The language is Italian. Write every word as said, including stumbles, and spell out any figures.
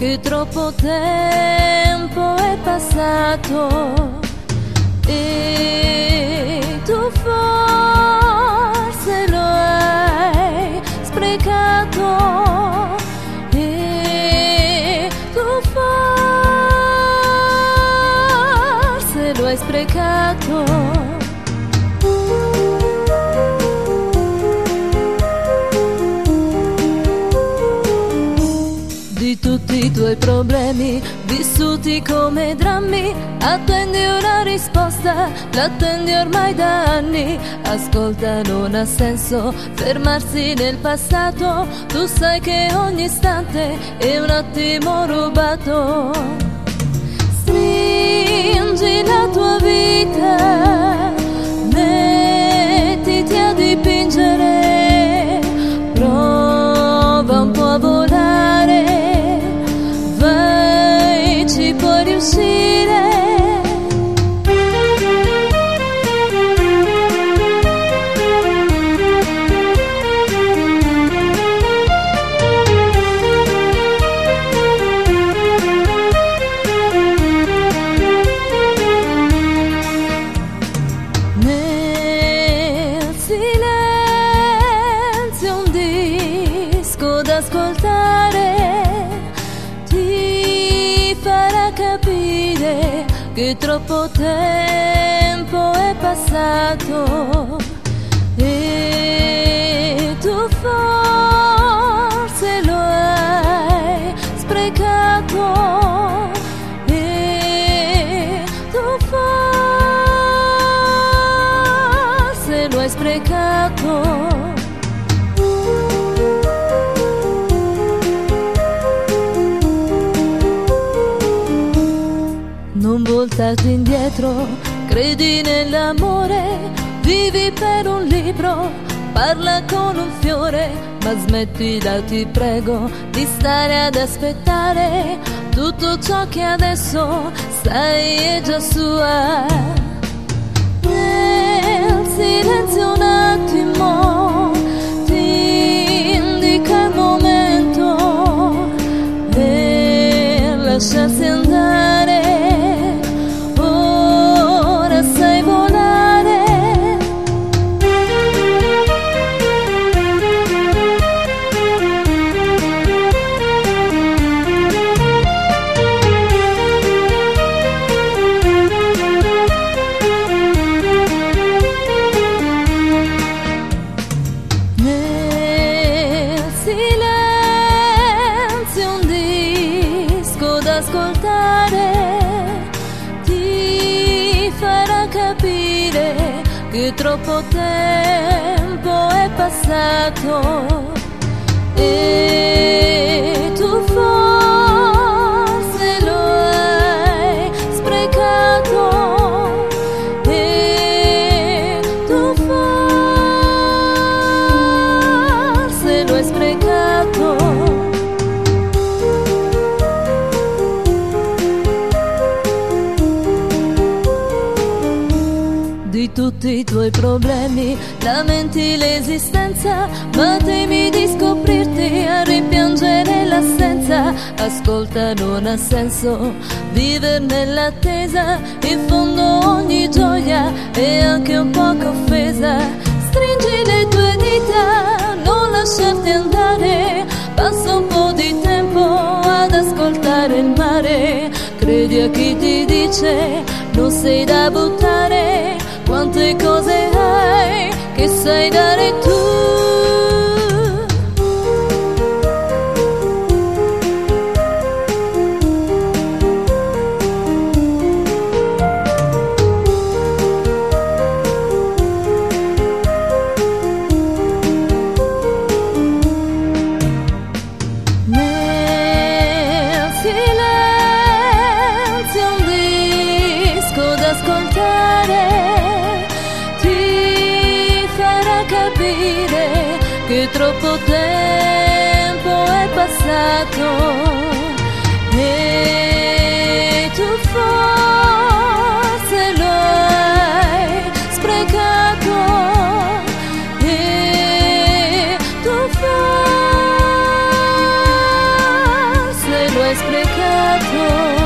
che troppo tempo è passato e tu forse lo hai sprecato e tu forse lo hai sprecato. Di tutti i tuoi problemi vissuti come drammi, attendi una risposta, l'attendi ormai da anni. Ascolta, non ha senso fermarsi nel passato, tu sai che ogni istante è un attimo rubato. Stringi la tua vita, mettiti a dipingere, prova un po' a volare, ci puoi riuscire. Nel silenzio un disco da ascoltare farà capire che troppo tempo è passato e tu forse lo hai sprecato e tu forse lo hai sprecato. Non voltarti indietro, credi nell'amore, vivi per un libro, parla con un fiore, ma smettila, ti prego, di stare ad aspettare. Tutto ciò che adesso sai è già sua. Nel silenzio un attimo ti indica il momento per lasciarsi andare. Sai volare, nel silenzio un disco da ascoltare farà capire che troppo tempo è passato e tu forse lo hai sprecato e tu forse lo hai sprecato. Di tutti i tuoi problemi lamenti l'esistenza, ma temi di scoprirti a rimpiangere l'assenza. Ascolta, non ha senso vivere nell'attesa, in fondo ogni gioia è anche un poco offesa. Stringi le tue dita, non lasciarti andare, passa un po' di tempo ad ascoltare il mare. Credi a chi ti dice non sei da buttare, quante cose hai che sai dare tu. Nel silenzio un disco da ascoltare capire che troppo tempo è passato e tu forse lo hai sprecato e tu forse lo hai hai sprecato.